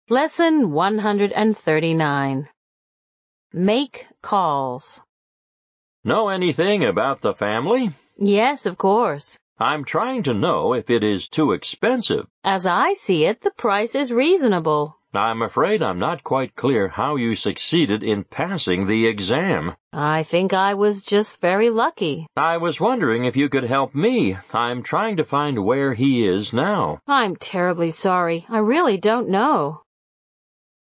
Lesson 139. Make calls. Know anything about the family? Yes, of course. I'm trying to know if it is too expensive. As I see it, the price is reasonable. I'm afraid I'm not quite clear how you succeeded in passing the exam. I think I was just very lucky. I was wondering if you could help me. I'm trying to find where he is now. I'm terribly sorry. I really don't know.